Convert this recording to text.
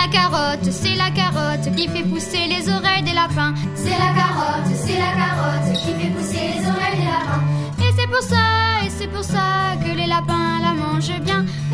la carotte qui fait pousser les oreilles des lapins. C'est la carotte qui fait pousser les oreilles des lapins. Et c'est pour ça que les lapins la mangent bien.